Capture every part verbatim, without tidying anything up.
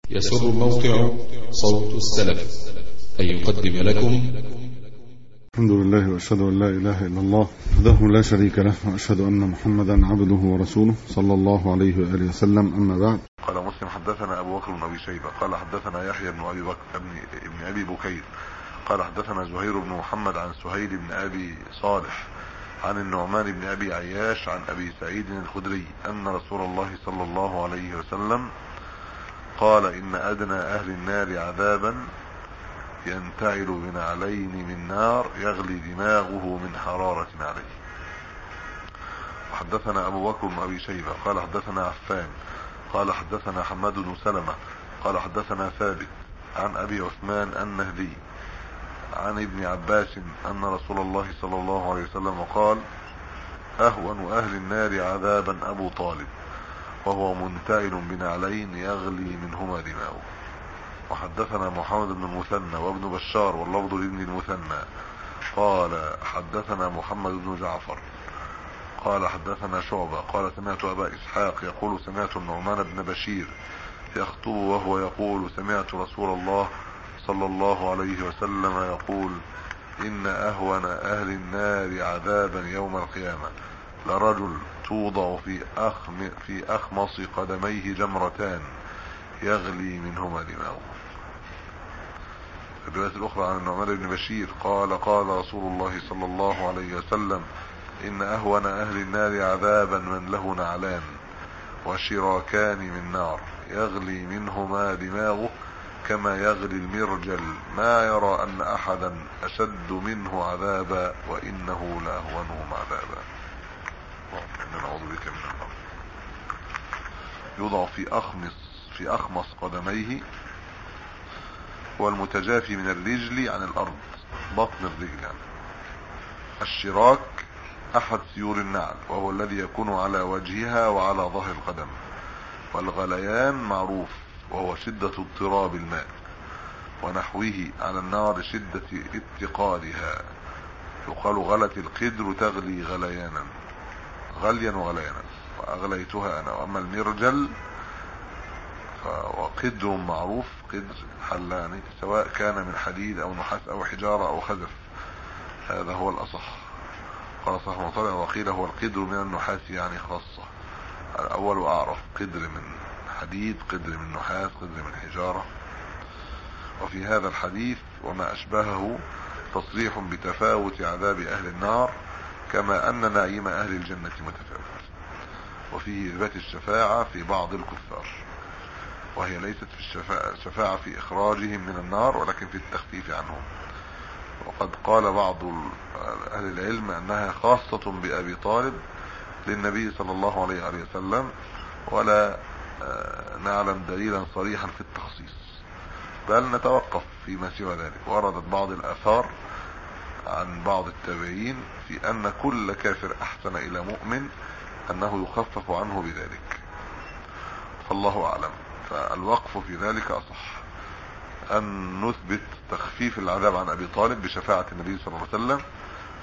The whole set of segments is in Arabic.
يسر موقع صوت السلف أن يقدم لكم. الحمد لله وأشهد أن لا إله إلا الله وحده لا شريك له، وأشهد أن محمدا عبده ورسوله صلى الله عليه وآله وسلم. أما بعد، قال مسلم: حدثنا أبو بكر بن أبي شيبة قال حدثنا يحيى بن أبي بكر ابن, ابن أبي بكير قال حدثنا زهير بن محمد عن سهيل بن أبي صالح عن النعمان بن أبي عياش عن أبي سعيد الخدري أن رسول الله صلى الله عليه وسلم قال: إن أدنى أهل النار عذابا ينتعل بنعلين من نار يغلي دماغه من حرارة عليه. وحدثنا أبو بكر بن أبي شيبة قال حدثنا عفان قال حدثنا حماد بن سلمة قال حدثنا ثابت عن أبي عثمان النهدي عن ابن عباس أن رسول الله صلى الله عليه وسلم قال: أهون أهل النار عذابا أبو طالب وهو منتعل بنعلين يغلي منهما دماغه. وحدثنا محمد بن المثنى وابن بشار واللفظ لابن المثنى قال حدثنا محمد بن جعفر قال حدثنا شعبة قال سمعت أبا إسحاق يقول: سمعت النعمان بن بشير يخطب وهو يقول: سمعت رسول الله صلى الله عليه وسلم يقول: إن أهون أهل النار عذابا يوم القيامة لرجل توضع في أخم في أخمص قدميه جمرتان يغلي منهما دماغه. في الرواية الأخرى عن النعمان بن بشير قال: قال رسول الله صلى الله عليه وسلم: إن أهون أهل النار عذابا من له نعلان وشراكان من نار يغلي منهما دماغه كما يغلي المرجل، ما يرى أن أحدا أشد منه عذابا وإنه لأهونهم عذابا. إننا نعوذ بك من النار. يوضع في أخمص في أخمص قدميه والمتجافي من الرجل عن الأرض، بطن الرجل يعني. الشراك أحد سيور النعل وهو الذي يكون على وجهها وعلى ظهر القدم. والغليان معروف وهو شدة اضطراب الماء ونحوه على النار شدة اتقادها. يقال: غلت القدر تغلي غليانا، غليا وغليانا، وأغليتها أنا. وأما المرجل وقدر معروف، قدر حلاني سواء كان من حديد أو نحاس أو حجارة أو خزف، هذا هو الأصح. قال صاحب المطالع: وقيل هو القدر من النحاس يعني خاصة. الأول أعرف، قدر من حديد، قدر من نحاس، قدر من حجارة. وفي هذا الحديث وما أشبهه تصريح بتفاوت عذاب أهل النار كما أن نعيم أهل الجنة متفاوت. وفيه إثبات الشفاعة في بعض الكفار، وهي ليست في الشفاعة, الشفاعة في إخراجهم من النار ولكن في التخفيف عنهم. وقد قال بعض أهل العلم أنها خاصة بأبي طالب للنبي صلى الله عليه وسلم، ولا نعلم دليلا صريحا في التخصيص، بل نتوقف فيما سوى ذلك. وردت بعض الآثار عن بعض التابعين في أن كل كافر أحسن إلى مؤمن أنه يخفف عنه بذلك، فالله أعلم. فالوقف في ذلك أصح، أن نثبت تخفيف العذاب عن أبي طالب بشفاعة النبي صلى الله عليه وسلم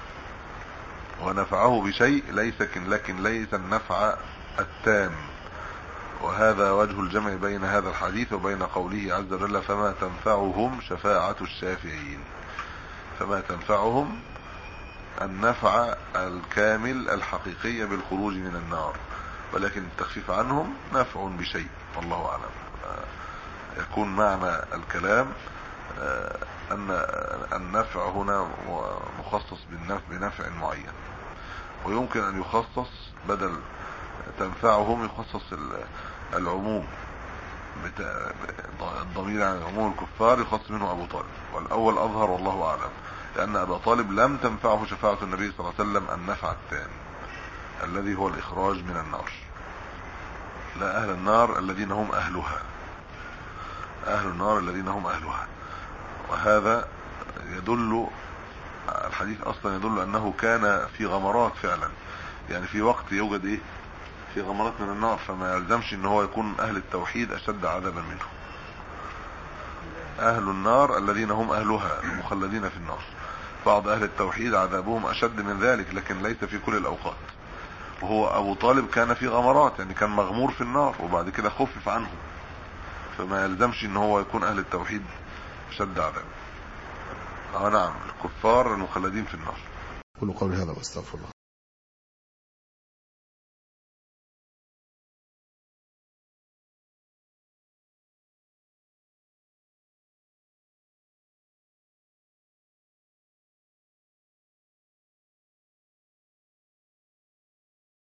ونفعه بشيء ليس لكن ليس النفع التام. وهذا وجه الجمع بين هذا الحديث وبين قوله عز وجل: فما تنفعهم شفاعة الشافعين. فما تنفعهم النفع الكامل الحقيقي بالخروج من النار، ولكن التخفيف عنهم نفع بشيء، والله أعلم. يكون معنى الكلام أن النفع هنا مخصص بنفع معين، ويمكن أن يخصص بدل تنفعهم يخصص العموم، الضمير عن عموم الكفار يخص منه أبو طالب، والأول أظهر والله أعلم، لأن أبا طالب لم تنفعه شفاعة النبي صلى الله عليه وسلم النفع التام الذي هو الإخراج من النار. لا، أهل النار الذين هم أهلها، أهل النار الذين هم أهلها. وهذا يدل، الحديث أصلا يدل أنه كان في غمرات فعلا، يعني في وقت يوجد إيه في غمرات من النار، فما يلزمش ان هو يكون أهل التوحيد أشد عذابا منه. أهل النار الذين هم أهلها المخلدين في النار. بعض أهل التوحيد عذابهم أشد من ذلك، لكن ليس في كل الأوقات. وهو أبو طالب كان في غمرات، يعني كان مغمور في النار وبعد كده خفف عنه، فما يلزمش ان هو يكون اهل التوحيد شد عذاب. اه نعم الكفار المخلدين في النار. كل قولي هذا واستغفر الله.